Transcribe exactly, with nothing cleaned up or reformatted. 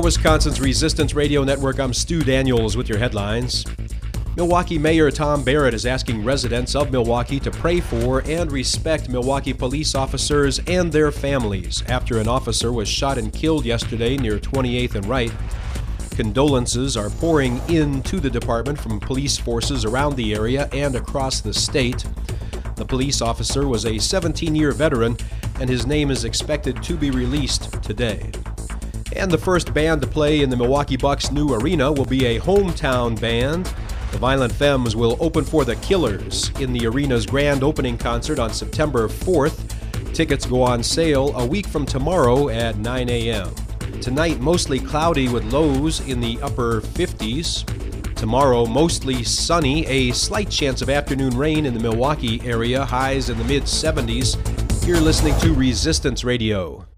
Wisconsin's Resistance Radio Network, I'm Stu Daniels with your headlines. Milwaukee Mayor Tom Barrett is asking residents of Milwaukee to pray for and respect Milwaukee police officers and their families after an officer was shot and killed yesterday near twenty-eighth and Wright. Condolences are pouring into the department from police forces around the area and across the state. The police officer was a seventeen-year veteran, and his name is expected to be released today. And the first band to play in the Milwaukee Bucks' new arena will be a hometown band. The Violent Femmes will open for the Killers in the arena's grand opening concert on September fourth. Tickets go on sale a week from tomorrow at nine a.m. Tonight, mostly cloudy with lows in the upper fifties. Tomorrow, mostly sunny, a slight chance of afternoon rain in the Milwaukee area, highs in the mid seventies. You're listening to Resistance Radio.